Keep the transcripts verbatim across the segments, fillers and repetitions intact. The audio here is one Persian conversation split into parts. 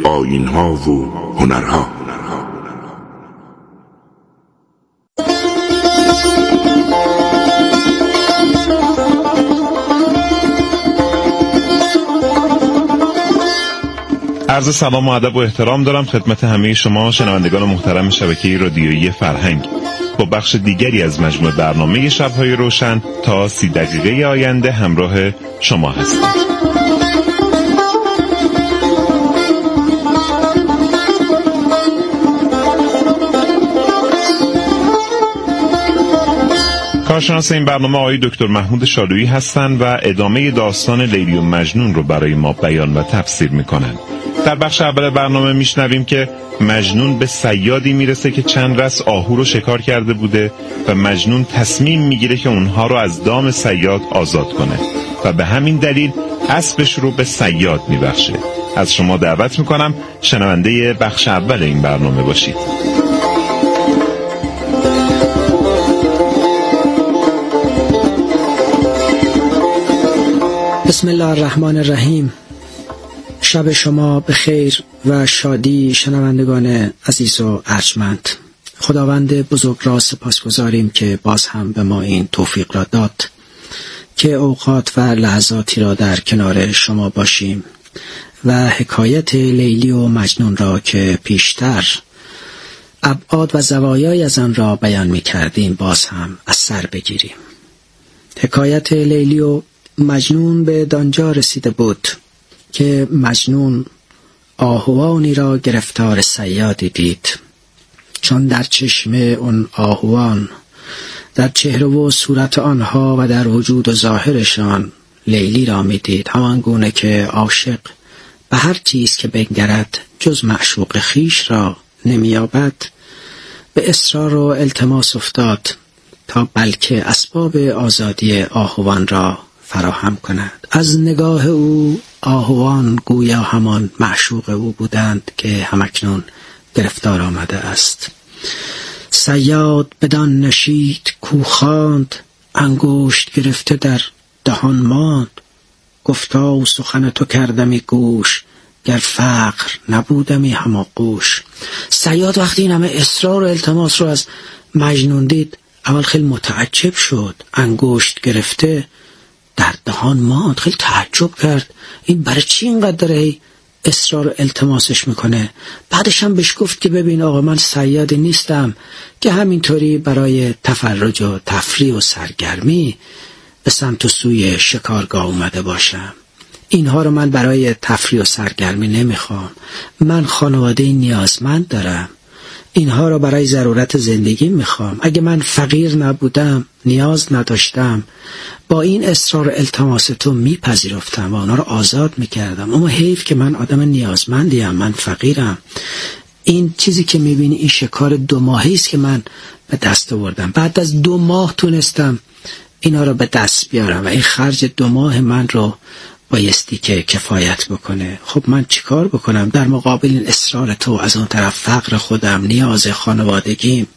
آیین‌ها و هنرها. عرض سلام و ادب و احترام دارم خدمت همه شما شنوندگان محترم شبکه رادیویی فرهنگ. با بخش دیگری از مجموعه برنامه شب‌های روشن تا سی دقیقه آینده همراه شما هستم. کارشناس این برنامه آقای دکتر محمود شالویی هستند و ادامه داستان لیلی و مجنون رو برای ما بیان و تفسیر میکنن. در بخش اول برنامه میشنویم که مجنون به صیادی میرسه که چند رس آهو رو شکار کرده بوده و مجنون تصمیم میگیره که اونها رو از دام صیاد آزاد کنه و به همین دلیل اسبش رو به صیاد میبخشه. از شما دعوت میکنم شنونده بخش اول این برنامه باشید. بسم الله الرحمن الرحیم. شب شما به خیر و شادی شنوندگان عزیز و ارجمند. خداوند بزرگ را سپاسگزاریم که باز هم به ما این توفیق را داد که اوقات و لحظاتی را در کنار شما باشیم و حکایت لیلی و مجنون را که پیشتر ابعاد و زوایای از آن را بیان می کردیم باز هم از سر بگیریم. حکایت لیلی و مجنون به دانجا رسیده بود که مجنون آهوانی را گرفتار صیادی دید. چون در چشم اون آهوان، در چهره و صورت آنها و در وجود و ظاهرشان لیلی را می دید، همان گونه که عاشق به هر چیز که بنگرد جز معشوق خیش را نمی‌یابد، به اصرار و التماس افتاد تا بلکه اسباب آزادی آهوان را فراهم کند. از نگاه او آهوان گویا همان معشوق او بودند که همکنون گرفتار آمده است. صیاد بدان نشید کو خواند، انگشت گرفته در دهان ماند. گفتا و سخن تو کردمی گوش، گر فقر نبودمی هماغوش. صیاد وقتی این همه اصرار و التماس رو از مجنون دید اول خیلی متعجب شد. انگشت گرفته در دهان ماند، خیلی تعجب کرد این برای چی اینقدر داره اصرار و التماسش میکنه. بعدش هم بهش گفت که ببین آقا من صیادی نیستم که همینطوری برای تفرج و تفریح و سرگرمی به سمت و سوی شکارگاه اومده باشم. اینها رو من برای تفریح و سرگرمی نمیخوام. من خانواده نیازمند دارم، اینها رو برای ضرورت زندگی میخوام. اگه من فقیر نبودم، نیاز نداشتم، با این اصرار التماس تو میپذیرفتم و آنها رو آزاد میکردم. اما حیف که من آدم نیازمندیم، من فقیرم. این چیزی که میبینی این شکار دو ماهی است که من به دست آوردم. بعد از دو ماه تونستم اینا رو به دست بیارم و این خرج دو ماه من رو بایستی که کفایت بکنه. خب من چیکار بکنم در مقابل این اصرار تو؟ از اون طرف فقر خودم، نیاز خانوادگیم.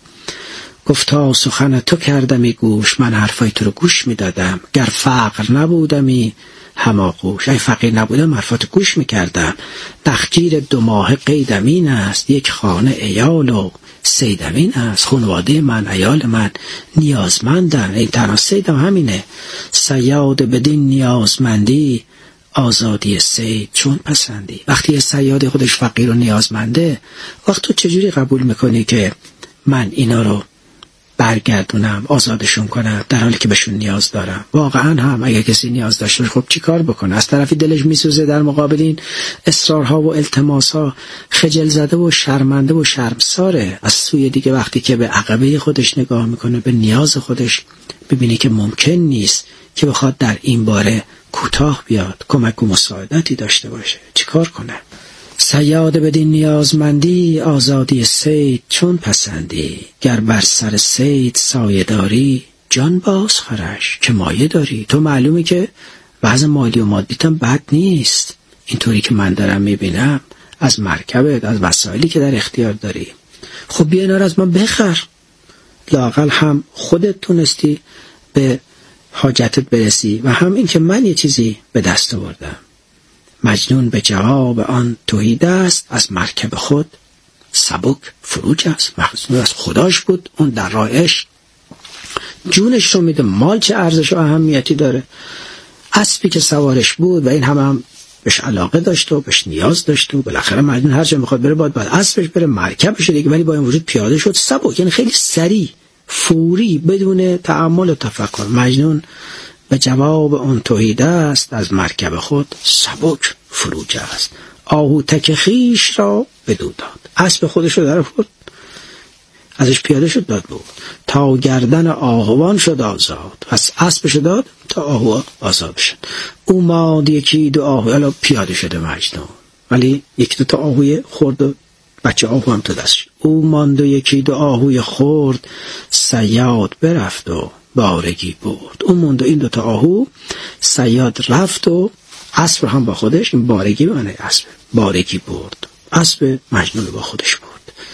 گفتا سخن تو کردمی گوش، من حرفای تو رو گوش میدادم. گر فقر نبودمی هماغوش، ای فقیر نبودم حرفات گوش میکردم. نخجیر دو ماه قیدمین است، یک خانه ایال و سیدمین است. خانواده من، ایال من نیازمندن، این تنها سیدم همینه. صیاد بدین نیازمندی، آزادی صید چون پسندی. وقتی یه صیاد خودش فقیر و نیازمنده، وقت تو چجوری قبول میکنی که من اینا رو برگردونم، آزادشون کنم، در حالی که بهشون نیاز دارم؟ واقعا هم اگه کسی نیاز داشته خب چی کار بکنه؟ از طرفی دلش میسوزه در مقابل این اصرارها و التماسها، خجل زده و شرمنده و شرمساره. از سوی دیگه وقتی که به عقبه خودش نگاه میکنه، به نیاز خودش، ببینه که ممکن نیست که بخواد در این باره کوتاه بیاد، کمک و مساعدتی داشته باشه، چی کار کنه؟ صیاد بدین نیازمندی، آزادی صید چون پسندی. گر بر سر صید سایه داری، جان باز خرش که مایه داری. تو معلومه که وضع مالی و مادیتم بد نیست، اینطوری که من دارم میبینم از مرکبت، از وسایلی که در اختیار داری. خب بیا اینا رو از من بخر، لااقل هم خودت تونستی به حاجتت برسی و هم این که من یه چیزی به دست آوردم. مجنون به جواب آن تهیدست، از مرکب خود سبک فرو جست. مجنون از خداش بود، اون در راه عشق جونش رو میده. مال چه ارزش و اهمیتی داره؟ اسبی که سوارش بود و این هم, هم بهش علاقه داشت و بهش نیاز داشت و بالاخره مجنون هر جا میخواد بره باید باید اسبش بره، مرکبش دیگه، ولی با این وجود پیاده شد سبک، یعنی خیلی سریع، فوری، بدون تأمل و تفکر. مجنون به جواب اون تهیدست، از مرکب خود سبک فرو جست. آهو تک خیش را بدو داد، اسب خودش رو در آورد، ازش پیاده شد داد بود، تا گردن آهوان شد آزاد. پس اسبش داد تا آهو آزاد شد. او ماند یکی دو آهو، الان پیاده شده مجنون، ولی یک دو تا آهوی خورد و بچه آهو هم تو دستش. او ماند و یکی دو آهوی خورد، صیاد برفت و بارگی برد. اون موند و این دو تا آهو، صیاد رفت و اسب هم با خودش، این بارگی معنی اسب، بارگی برد، اسب مجنون با خودش برد.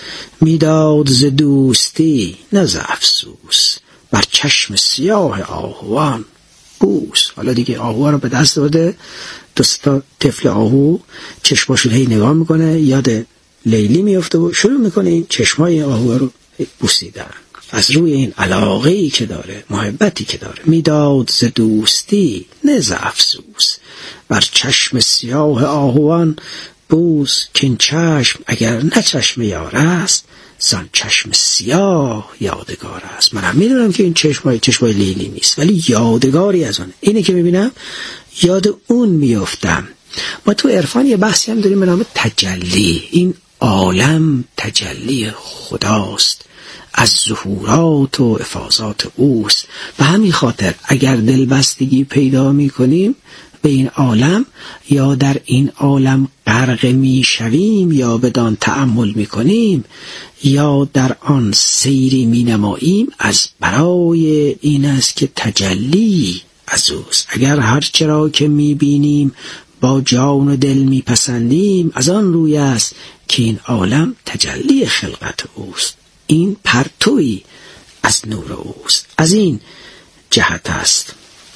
میداد ز دوستی نه ز افسوس، بر چشم سیاه آهوان بوس. حالا دیگه آهوها رو به دست داده، دو تا طفل آهو چشماشون هی نگاه میکنه، یاد لیلی میفته و شروع میکنه این چشمای آهوها رو بوسیدن از روی این علاقه‌ای که داره، محبتی که داره. میداد ز دوستی نه ز افسوس، بر چشم سیاه آهوان بوس. که این چشم اگر نه چشم یار است، زان چشم سیاه یادگار است. منم میدونم که این چشمای چشمای لیلی نیست، ولی یادگاری از اون. اینه که میبینم یاد اون میافتم. ما تو عرفان یه بحثی هم داریم به نام تجلی. این عالم تجلی خداست، از ظهورات و افاضات اوست. به همین خاطر اگر دلبستگی پیدا میکنیم به این عالم، یا در این عالم غرق میشویم، یا بدان تأمل میکنیم، یا در آن سیری مینماییم، از برای این است که تجلی از اوست. اگر هر چرا که میبینیم با جان و دل میپسندیم، از آن روی است که این عالم تجلی خلقت اوست. این پرتوی از نور اوست، از این جهت است.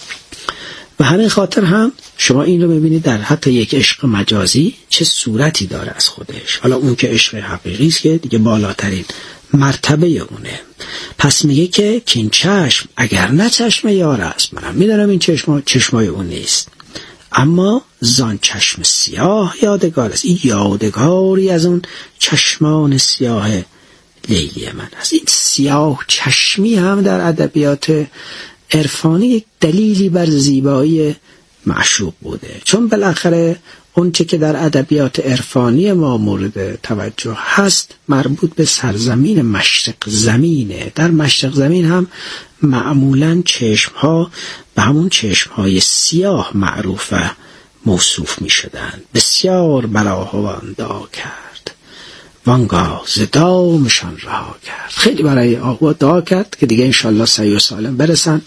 و همین خاطر هم شما این رو میبینید در حتی یک عشق مجازی چه صورتی داره از خودش. حالا اون که عشق حقیقی است که دیگه بالاترین مرتبه اونه. پس میگه که این چشم اگر نه چشم یار است، منم میدونم این چشم چشمای اون نیست، اما زان چشم سیاه یادگار است. این یادگاری از اون چشمان سیاه لیلی من است. این سیاه چشمی هم در ادبیات عرفانی یک دلیلی بر زیبایی معشوق بوده، چون بالاخره اون چه که در ادبیات عرفانی ما مورد توجه هست مربوط به سرزمین مشرق زمینه. در مشرق زمین هم معمولاً چشمها به همون چشمهای سیاه معروف و موصوف می شدن. بسیار براهوان دا کرد، وانگاه ز دامشان رها کرد. خیلی برای آهوها دعا کرد که دیگه انشالله سعی و سالم برسن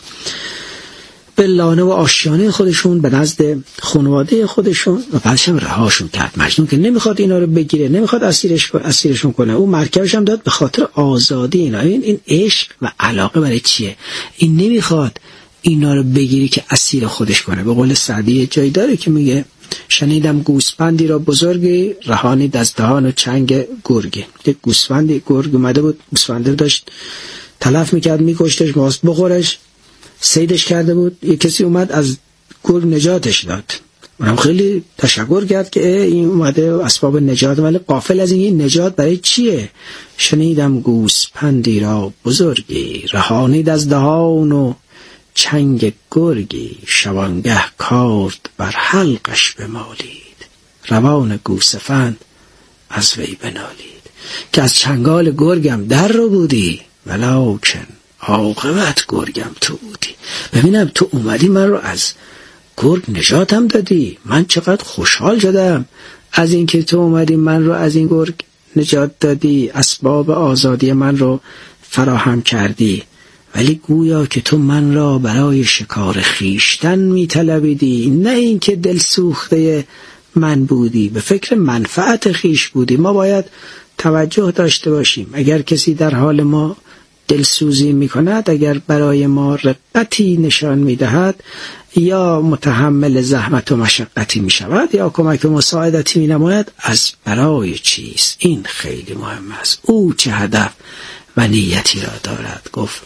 به لانه و آشیانه خودشون، به نزد خانواده خودشون، و بعدش هم رهاشون کرد. مجنون که نمیخواد اینا رو بگیره، نمیخواد اسیرش اسیرشون کنه، اون مرکبش هم داد به خاطر آزادی اینا. این این عشق و علاقه برای چیه؟ این نمیخواد اینا رو بگیری که اسیر خودش کنه. به قول سعدی جای داره که میگه شنیدم گوسفندی را بزرگی رهانید از دهان و چنگ گرگی. یک گوسفندی گرگ اومده بود، گوسفنده داشت تلف میکرد، میکشتش، ماست بخورش، صیدش کرده بود. یک کسی اومد از گرگ نجاتش داد. اونم خیلی تشکر کرد که این اومده اسباب نجات، ولی غافل از این نجات برای چیه؟ شنیدم گوسفندی را بزرگی رهانید از دهان و چنگ گرگی، شبانگه کارد بر حلقش بمالید، روان گوسفند از وی بنالید. که از چنگال گرگم در رو بودی، ولکن عاقبت گرگم تو بودی. ببینم تو اومدی من رو از گرگ نجاتم دادی، من چقدر خوشحال شدم از اینکه تو اومدی من رو از این گرگ نجات دادی، اسباب آزادی من رو فراهم کردی. ولی گویا که تو من را برای شکار خیشتن میطلبیدی، نه اینکه دل سوخته من بودی، به فکر منفعت خیش بودی. ما باید توجه داشته باشیم. اگر کسی در حال ما دلسوزی می کند، اگر برای ما رقتی نشان می دهد یا متحمل زحمت و مشقتی می شود یا کمک و مساعدتی می نماید، از برای چیست؟ این خیلی مهم است. او چه هدف و نیتی را دارد. گفت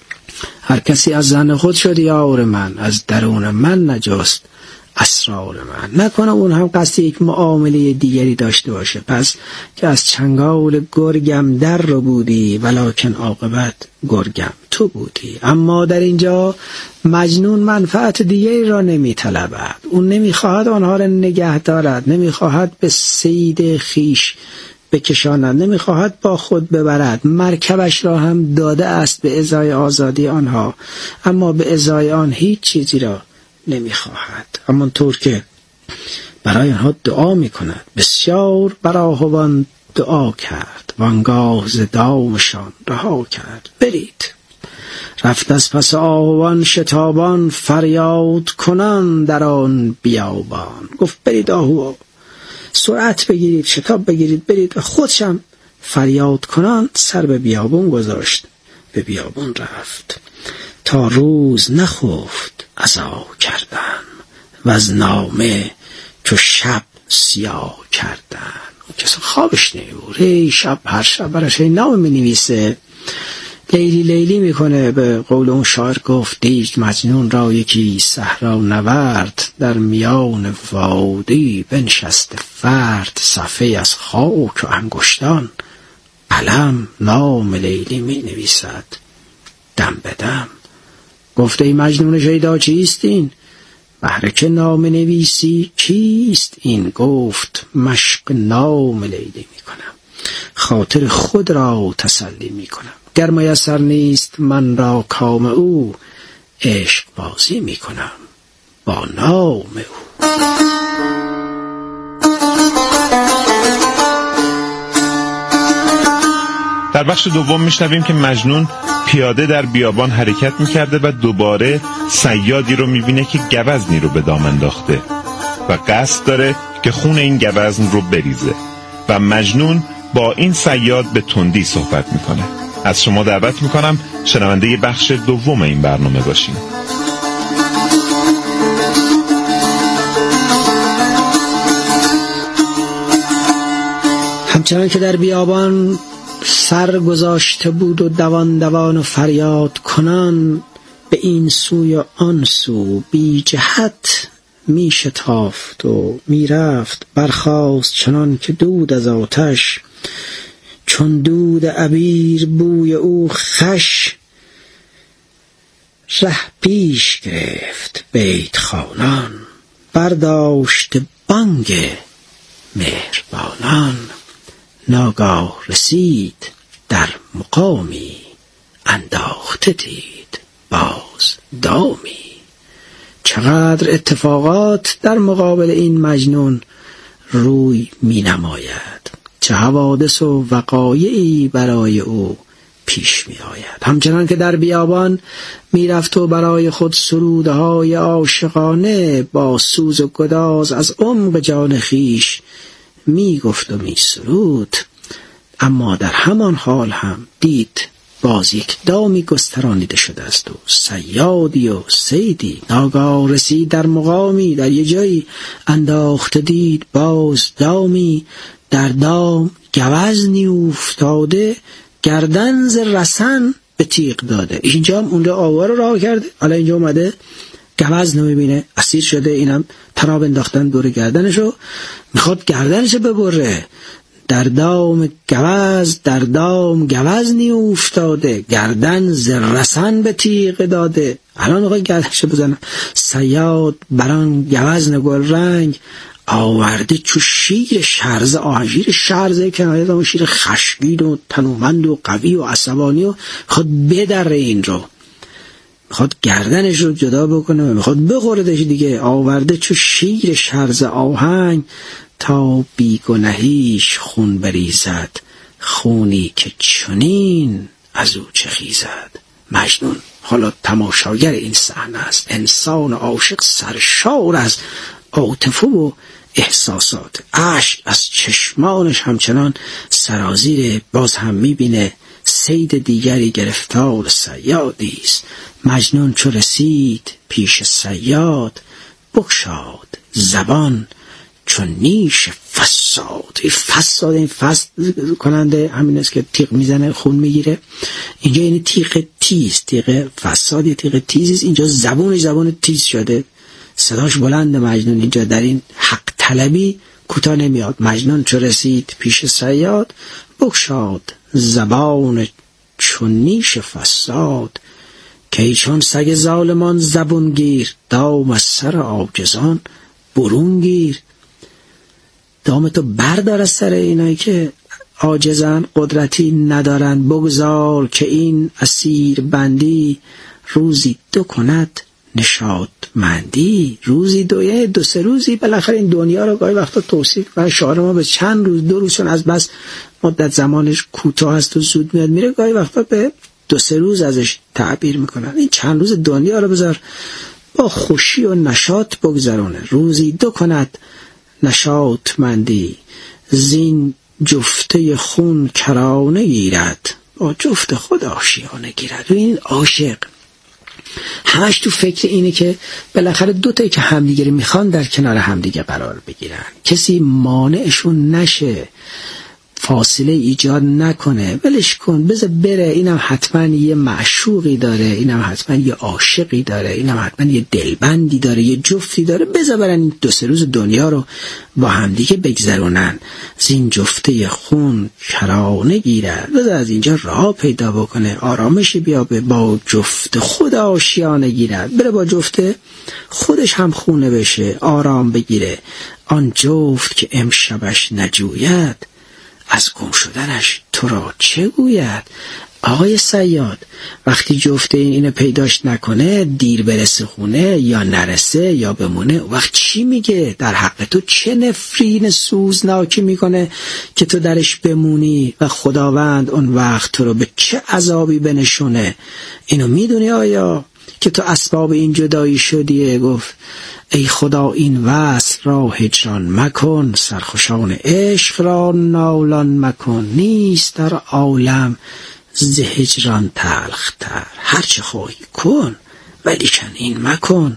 هر کسی از زن خود شد یار من، از درون من نجست اسرار من. نکنه اون هم قصد یک معامله دیگری داشته باشه. پس که از چنگال گرگم در رو بودی، ولکن عاقبت گرگم تو بودی. اما در اینجا مجنون منفعت دیگری را نمی طلبد. اون نمی خواهد آنها را نگه دارد، نمی خواهد به صید خیش بکشاند، نمی خواهد با خود ببرد. مرکبش را هم داده است به ازای آزادی آنها، اما به ازای آن هیچ چیزی را نمی خواهد. همانطور که برای آنها دعا می کند. بسیار بر آهوان دعا کرد، وانگاه ز دامشان رها کرد. برید. رفت از پس آهوان شتابان، فریاد کنان در آن بیابان. گفت برید آهو، سرعت بگیرید، شتاب بگیرید، برید. و خودشم فریاد کنان سر به بیابون گذاشت، به بیابون رفت تا روز نخفت عزا کردن و از نامه چو شب سیاه کردن. اون کسی خوابش نمیبود، ای شب هر شب براش نامه می نویسه، لیلی لیلی میکنه. به قول اون شاعر گفت دید مجنون را یکی صحرا نورد، در میان وادی بنشست فرد، صفحه از خاک و انگشتان قلم نام لیلی می نویسد دم به دم. گفت ای مجنون شیدا چیست این؟ بهر که نام نویسی کیست این؟ گفت مشق نام لیلی می کنم، خاطر خود را تسلی می کنم. گر میسر نیست من را کام او، عشق بازی می کنم با نام او. در بخش دوم میشنویم که مجنون پیاده در بیابان حرکت میکرده و دوباره صیادی رو میبینه که گوزنی رو به دام انداخته و قصد داره که خون این گوزن رو بریزه و مجنون با این صیاد به تندی صحبت میکنه. از شما دعوت میکنم شنونده بخش دوم این برنامه باشین. همچنان که در بیابان سر گذاشته بود و دوان دوان و فریاد کنان، به این سوی و آن سو بی جهت می شتافت و می رفت. برخاست چنان که دود از آتش، چون دود عبیر بوی او خش. ره پیش گرفت بیت خانان، برداشت بانگ مهربانان. ناگاه رسید در مقامی، انداخته دید باز دامی. چقدر اتفاقات در مقابل این مجنون روی می نماید، چه حوادث و وقایعی برای او پیش می آید. همچنان که در بیابان می رفت و برای خود سرودهای عاشقانه با سوز و گداز از عمق جان خیش می گفت و می سرود، اما در همان حال هم دید باز یک دامی گسترانیده شده است و صیادی و صیدی. ناگاه رسید در مقامی، در یه جایی انداخته دید باز دامی. در دام گوزنی افتاده، گردن ز رسن به تیغ داده. اینجا هم اونجا آوا رو راه کرده، حالا اینجا اومده گوزن رو میبینه اسیر شده، اینم تناب انداختن دور گردنشو، میخواد گردنشو ببره. در دام گوز در دام گوزنی افتاده، گردن ز رسن به تیغ داده. الان میخواد گردنشو بزنه. صیاد بران گوزن گل رنگ آورده چو شیر شرزه. آهن شیر شرزه کنایه دام شیر خشمگین و تنومند و قوی و عصبانی و خود بدره این رو، میخواد گردنش رو جدا بکنه و میخواد بخوردش دیگه. آورده چو شیر شرزه آهنگ، تا بیگنهیش خون بریزد. خونی که چنین از او چه خیزد. مجنون حالا تماشاگر این صحنه است، انسان عاشق سرشار از عاطفه و احساسات. اشک از چشمانش همچنان سرازیر. باز هم میبینه صید دیگری گرفتار صیادیست. مجنون چو رسید پیش صیاد، بگشاد زبان چون نیش فصاد. این فصاد، این فصد کننده همین است که تیغ میزنه خون میگیره. اینجا یعنی تیغ تیز، تیغ فصاد یه تیغ تیزیست. اینجا زبونش زبون تیز شده، صداش بلند. مجنون اینجا در این حق طلبی کوتاه نمیاد. مجنون چو رسید پیش صیاد، بگشاد زبان چون نیش فصاد. که چون سگ ظالمان زبون گیر، دام از سر عاجزان برون گیر. دامتو بردار از سر اینایی که عاجزن، قدرتی ندارن. بگذار که این اسیر بندی، روزی دو کند نشادمندی. روزی دو، یه دو سه روزی. بالاخره این دنیا رو گاهی وقتا توصیف و شعار ما به چند روز، دو روز، چون از بس مدت زمانش کوتاه است و زود میاد میره، گاهی وقتا به دو سه روز ازش تعبیر میکنن. این چند روز دنیا رو بذار با خوشی و نشاط بگذرونه. روزی دو کند نشاطمندی، زین جفته خون کرانه گیرد، با جفت خود آشیانه گیرد. و این عاشق همش تو فکر اینه که بالاخره دو تایی که همدیگه میخوان در کنار همدیگه قرار بگیرن، کسی مانعشون نشه، فاصله ایجاد نکنه. ولش کن، بذار بره. اینم حتما یه معشوقی داره، اینم حتما یه عاشقی داره، اینم حتما یه دلبندی داره، یه جفتی داره. بذار برن این دو سه روز دنیا رو با همدیگه بگذرونن. زین جفته خون کرانه گیره، بذار از اینجا راه پیدا بکنه، آرامش بیابه، با جفت خود آشیانه گیره. بره با جفت خودش هم خونه بشه، آرام بگیره. آن جفت که امشبش نجوید، از گم شدنش تو را چه گوید. آقای صیاد وقتی جفته این اینو پیداش نکنه، دیر برسه خونه یا نرسه یا بمونه، وقت چی میگه؟ در حق تو چه نفرین سوزناکی میکنه که تو درش بمونی و خداوند اون وقت تو رو به چه عذابی بنشونه؟ اینو میدونی آیا که تو اسباب این جدایی شدیه؟ گفت ای خدا این وصل را هجران مکن، سرخوشان عشق را نالان مکن. نیست در عالم ز هجران تلختر، هرچه خواهی کن ولی چنین مکن.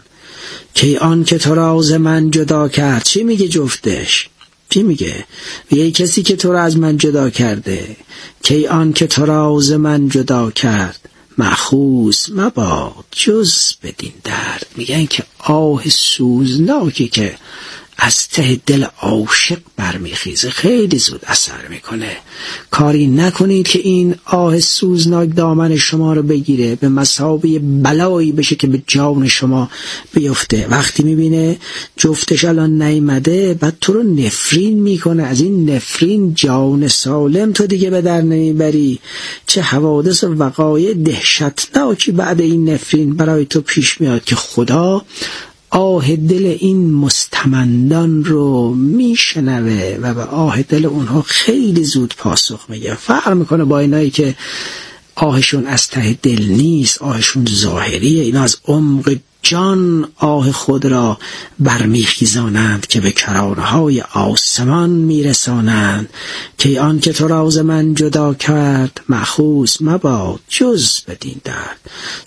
که آن که تو را ز من جدا کرد، چی میگه جفتش؟ چی میگه؟ یه کسی که تو را از من جدا کرده. که آن که تو را ز من جدا کرد، مأخوذ مباد جز بدین درد. میگن که آه سوزناکی که از ته دل عاشق برمیخیزه خیلی زود اثر میکنه. کاری نکنید که این آه سوزناک دامن شما رو بگیره، به مثابه بلایی بشه که به جان شما بیفته. وقتی میبینه جفتش الان نیامده، بعد تو رو نفرین میکنه. از این نفرین جان سالم تو دیگه به در نمیبری. چه حوادث و وقایع دهشتناکی بعد این نفرین برای تو پیش میاد که خدا آه دل این مستمندان رو میشنوه و به آه دل اونها خیلی زود پاسخ میگه. فرق میکنه با اینایی که آهشون از ته دل نیست، آهشون ظاهریه. اینا از عمق جان آه خود را برمیخیزانند که به کرانه‌های آسمان میرسانند. که آن که تو را ز من جدا کرد، مأخوذ مباد جز بدین درد.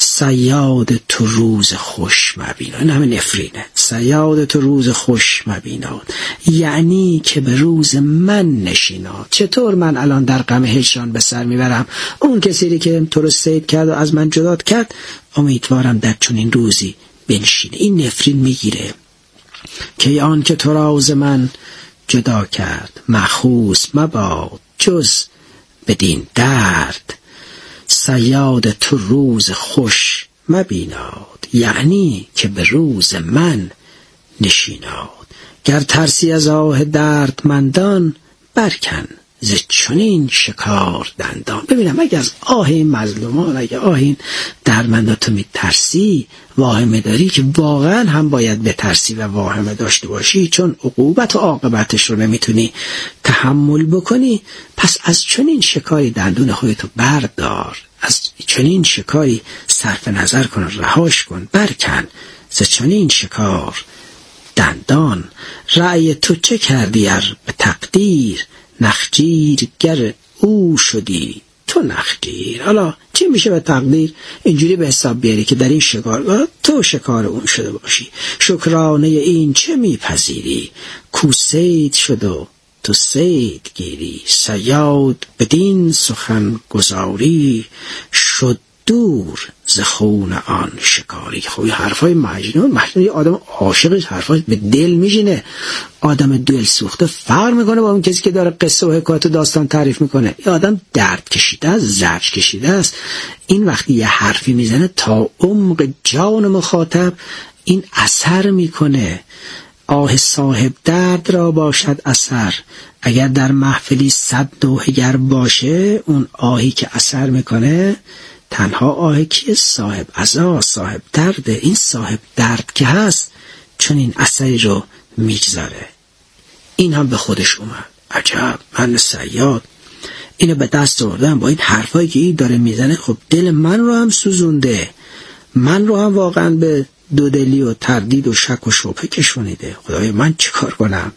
صیاد تو روز خوش مبینا. این همه نفرینه. صیاد تو روز خوش مبینا یعنی که به روز من نشینا. چطور من الان در غم هجران به سر میبرم؟ اون کسی که تو رو صید کرد و از من جدا کرد، امیدوارم در چنین روزی بنشینه. این نفرین میگیره. که آن که تو را ز من جدا کرد، مأخوذ مباد جز بدین درد. صیاد تو روز خوش مبیناد یعنی که به روز من نشیناد. گر ترسی از آه دردمندان، برکن ز چنین شکار دندان. ببینم اگه از آه این مظلومان، اگه آه این دردمندان تو میترسی، واهمه داری که واقعا هم باید بترسی و واهمه داشته باشی، چون عقوبت و عاقبتش رو نمیتونی تحمل بکنی، پس از چنین شکاری دندون خودتو بردار، از چنین شکاری صرف نظر کن، رهاش کن، برکن ز چنین شکار دندان. رأی تو چه کردی ار به تقدیر، نخجیر گر او شدی تو نخگیر. حالا چی میشه به تقدیر اینجوری به حساب بیاری که در این شکارگاه تو شکار اون شده باشی؟ شکرانه این چه میپذیری؟ کو صید شد و تو صید گیری. صیاد بدین سخن گزاری شد دور ز خون آن شکاری. خب این حرفای مجنون، مجنون یه آدم عاشق حرفاش به دل میشینه، آدم دل سوخته فرق میکنه با اون کسی که داره قصه و حکایت و داستان تعریف میکنه. این آدم درد کشیده است، زجر کشیده است. این وقتی یه حرفی میزنه تا عمق جان مخاطب این اثر میکنه. آه صاحب درد را باشد اثر. اگر در محفلی صد نوحه گر باشه، اون آهی که اثر میکنه تنها آه کیه؟ صاحب عزا، صاحب درد. این صاحب درد که هست چون این اثری رو میگذاره. این هم به خودش اومد، عجب من صیاد اینو به دست آوردم با این حرفایی که این داره میزنه، خب دل من رو هم سوزونده، من رو هم واقعا به دودلی و تردید و شک و شبهه کشونیده. خدای من چیکار کنم؟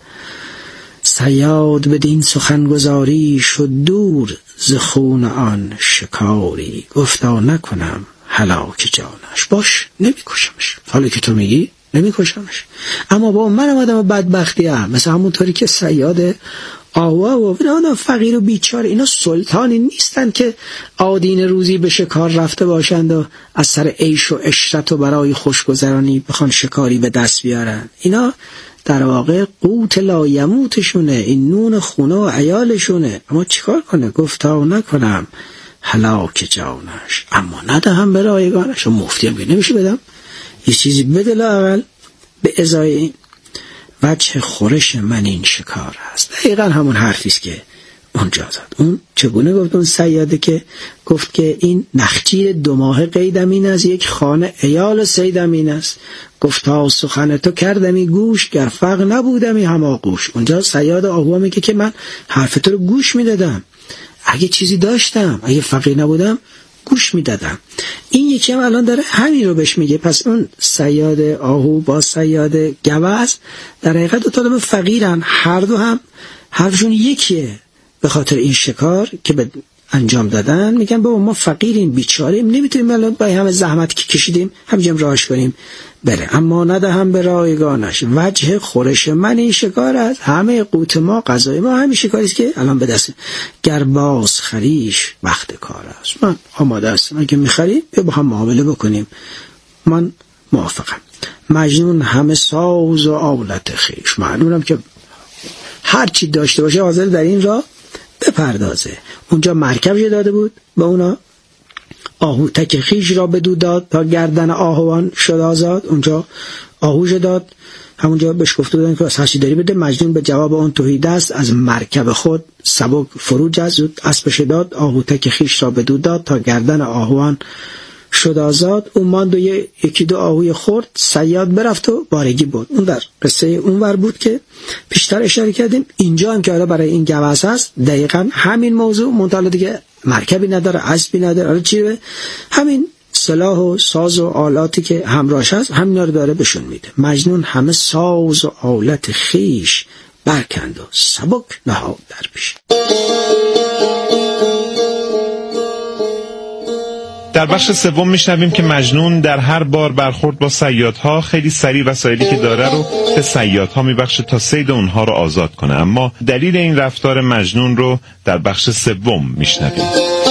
صیاد بدین سخنگزاری شد دور ز خون آن شکاری. گفتا نکنم هلاک جانش. باش نمیکشمش، حالا که تو میگی نمیکشمش، اما با من آدم بدبختی هم مثل همونطوری که صیاد آوا و اینا فقیر و بیچاره، اینا سلطانی نیستن که آدین روزی به شکار رفته باشند و از سر عیش و عشرت و برای خوشگذرانی بخوان شکاری به دست بیارن. اینا در واقع قوت لایموتشونه، این نون خونه و عیالشونه. اما چیکار کنه؟ گفتا نکنم هلاک جانش، اما ندهم به رایگانش. و مفتی هم نمیشه بدم، یه چیزی بده لااقل به ازای این. وجه خورش من این شکار است. دقیقا همون حرفیست که اونجا زد. اون چگونه گفت اون صیاده که گفت که این نخجیر دو ماه قیدم این است، یک خانه ایال سیدم این است. گفتا سخن تو کردمی گوش، گر فقر نبودمی هماغوش. اونجا صیاد آهو میگه که من حرف تو رو گوش میدادم، اگه چیزی داشتم، اگه فقیر نبودم گوش میدادم. این یکی هم الان داره همین رو بهش میگه. پس اون صیاد آهو با صیاد گوز در حقیقت دو تا آدم فقیرن، هر دو هم حرفشون یکیه. به خاطر این شکار که به انجام دادن میگن بابا ما فقیریم، بیچاریم، نمیتونیم الان با همه زحمت که کشیدیم همینجا راهش کنیم بره. اما ندهم به رایگانش، وجه خورش من این شکار است. همه قوت ما، غذای ما همین شکاری است که الان به دست. گر باز خریش وقت کار است. من آماده هستم، اگه میخری با هم معامله بکنیم، من موافقم. مجنون همه ساز و آلت خویش. معلومم که هر چی داشته باشه حاضر در این راه بپردازه. اونجا مرکبش داده بود با اونا، آهو تک خیش را بدو داد تا گردن آهوان شد آزاد. اونجا آهوش داد، همونجا بهش گفته بودن که هرچی داری بده. مجنون به جواب اون تهی دست از مرکب خود سبک فرو جست، اسبش داد آهو تک خیش را بدو داد تا گردن آهوان شد آزاد. اون ماند و یکی دو آهوی خورد، صیاد برفت و بارگی بود. اون در قصه اونور بود که پیشتر اشاره کردیم. اینجا هم که حالا برای این گوز هست دقیقا همین موضوع، منطقه دیگه مرکبی نداره، اسبی نداره، حالا چیه؟ همین سلاح و ساز و آلاتی که همراهش هست همینا رو داره بهشون میده. مجنون همه ساز و آلت خیش برکند و سبک نهاد در پیش. در بخش سوم میشنویم که مجنون در هر بار برخورد با صیادها خیلی سریع وسایلی که داره رو به صیادها میبخشه تا صید اونها رو آزاد کنه. اما دلیل این رفتار مجنون رو در بخش سوم میشنویم.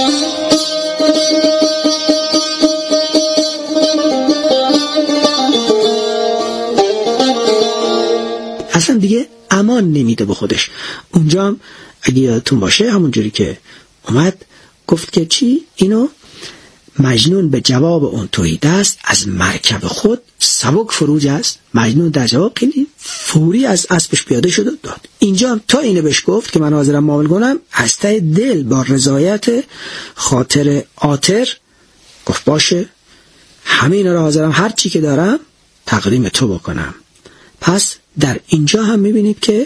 اصلا دیگه امان نمیده به خودش. اونجا هم اگه یادتون باشه همونجوری که اومد گفت که چی؟ اینو مجنون به جواب اون تهی دست از مرکب خود سبک فرو جست. مجنون در جواب خیلی فوری از اسبش پیاده شد و داد. اینجا هم تا اینو بهش گفت که من حاضرم معامله کنم، از ته دل با رضایت خاطر عاطر گفت باشه همه اینا رو حاضرم، هر چی که دارم تقدیم تو بکنم. پس در اینجا هم میبینید که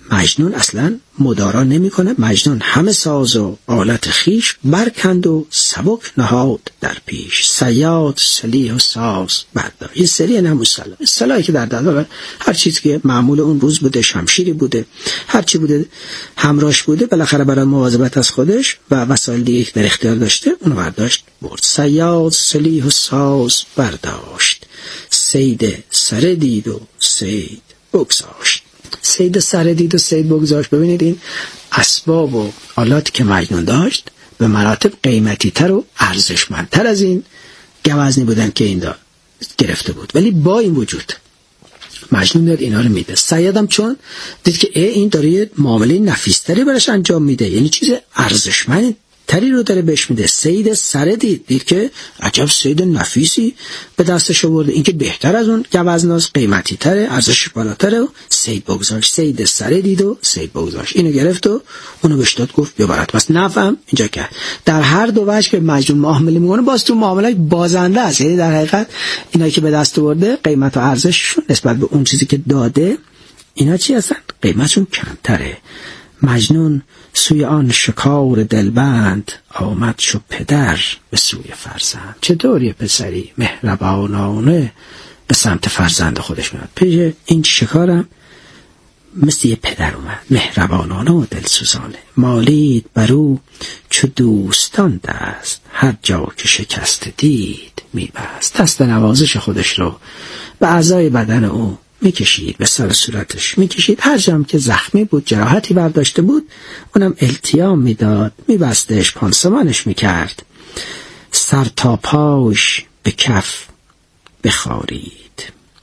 مجنون اصلا مدارا نمیکنه. مجنون همه ساز و آلت خیش برکند و سبک نهاد در پیش. صیاد سلیح و ساز برداشت. این سلیح نه سلاح، سلاحی که در دست هر چیزی که معمول اون روز بوده، شمشیری بوده، هر چی بوده همراهش بوده، بالاخره برای مواظبت از خودش و وسایل دیگه که در اختیار داشته اونو برداشت برد. صیاد سلیح و ساز برداشت، صید سره دید و صید بگذاشت. صید سره دید و صید بگذاشت. ببینید این اسباب و آلاتی که مجنون داشت به مراتب قیمتی تر و ارزشمندتر از این گوزنی بودن که این دار گرفته بود، ولی با این وجود مجنون داد اینا رو میده. صیادم چون دید که این داره یه معامله نفیستری براش انجام میده، یعنی چیز ارزشمند تری رو داره بهش میده. صید سره دید دید که عجب صید نفیسی به دستش آورده، این که بهتر از اون گوزناست، قیمتی تره، ارزشش بالاتره و صید بگذاشت. صید سره دید و صید بگذاشت. اینو گرفت و اونو بهش داد، گفت بیا برات. بس نفهم اینجا کرد در هر دو وجه که مجنون معامله میکنه باز تو معامله بازنده است، یعنی در حقیقت اینا که به دست آورده قیمت و ارزششون نسبت به اون چیزی که داده اینا چی هستن؟ قیمتشون کمتره. مجنون سوی آن شکار دلبند آمد شو پدر به سوی فرزند. چطوری پسری مهربانانه به سمت فرزند خودش میاد. پیش این شکارم مثل یه پدر اومد، مهربانانه و دلسوزانه. مالید برو چو دوستان دست، هر جا که شکست دید میبست. دست نوازش خودش رو به اعضای بدن او میکشید، به سر صورتش میکشید، هر جام که زخمی بود، جراحتی برداشته بود اونم التیام میداد، میبستش، پانسمانش میکرد. سر تا پاش به کف بخارید،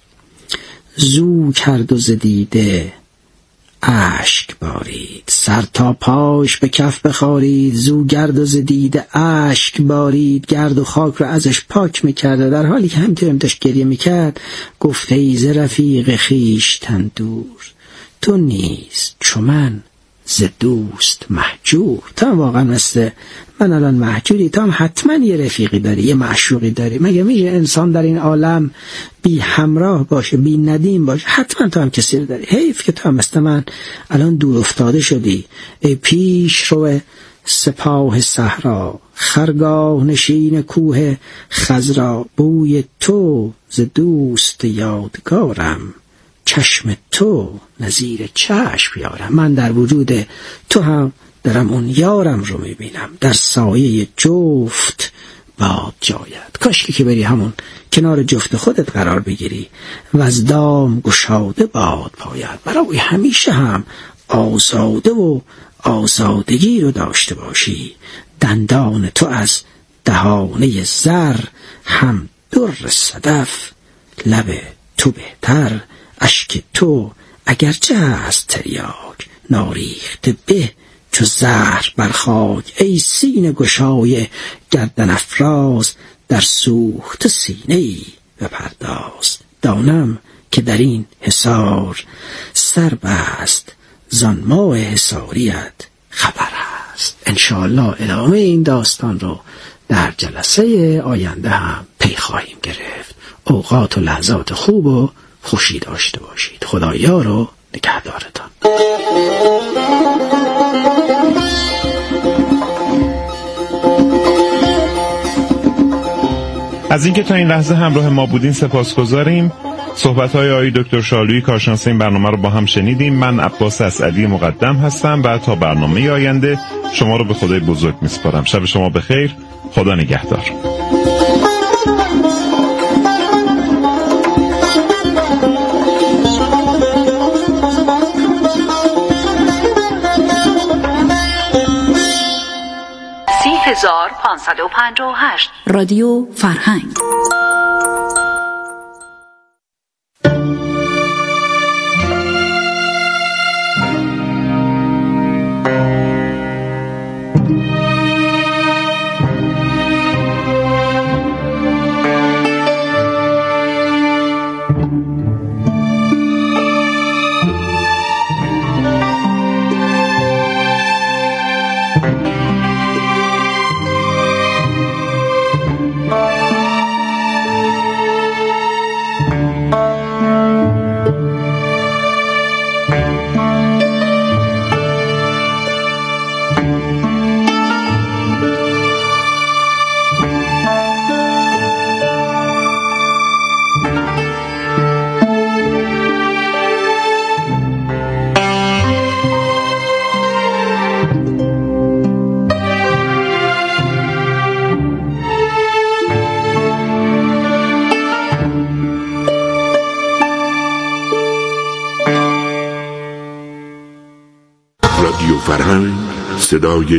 زو کرد و زدیده اشک بارید. سر تا پاش به کف بخارید، زو گرد و زدیده اشک بارید. گرد و خاک رو ازش پاک میکرد. در حالی که همینطور داشت گریه میکرد گفت ای ز رفیق خویشتن دور، تو نیز چو من ز دوست محجور. تو هم واقعا مثل من الان محجوری، تو هم حتما یه رفیقی داری، یه معشوقی داری. مگه میشه انسان در این عالم بی همراه باشه، بی ندیم باشه؟ حتما تو هم کسی رو داری. حیف که تو هم مثل من الان دور افتاده شدی. ای پیش رو سپاه صحرا، خرگاه نشین کوه خضرا. بوی تو ز دوست یادگارم، چشم تو نظیر چشم یارم. من در وجود تو هم دارم اون یارم رو میبینم، در سایه جفت باد جاید. کاشکی که بری همون کنار جفت خودت قرار بگیری و از دام گشاده باد پاید. برای همیشه هم آزاده و آزادگی رو داشته باشی. دندان تو از دهانه زر، هم در صدف لب تو بهتر. اشک تو اگرچه هست تریاک، ناریخته به چو زهر بر خاک. ای سینه گشای گردن افراز، در سوخت سینه ای بپرداز. دانم که در این حصار سر بست، زان ماه حصاریت خبر است. انشاءالله ادامه این داستان رو در جلسه آینده هم پی خواهیم گرفت. اوقات و لحظات خوب و خوشی داشته باشید. خدایا رو نگهدارتان. از اینکه تا این لحظه همراه ما بودین سپاسگزاریم. صحبت‌های آقای دکتر شالویی کارشناس این برنامه رو با هم شنیدیم. من عباس اسعدی مقدم هستم و تا برنامه آینده شما رو به خدای بزرگ میسپارم. شب شما بخیر. خدا نگهدار. هزار و پانصد و پنجاه و هشت رادیو فرهنگ. صدای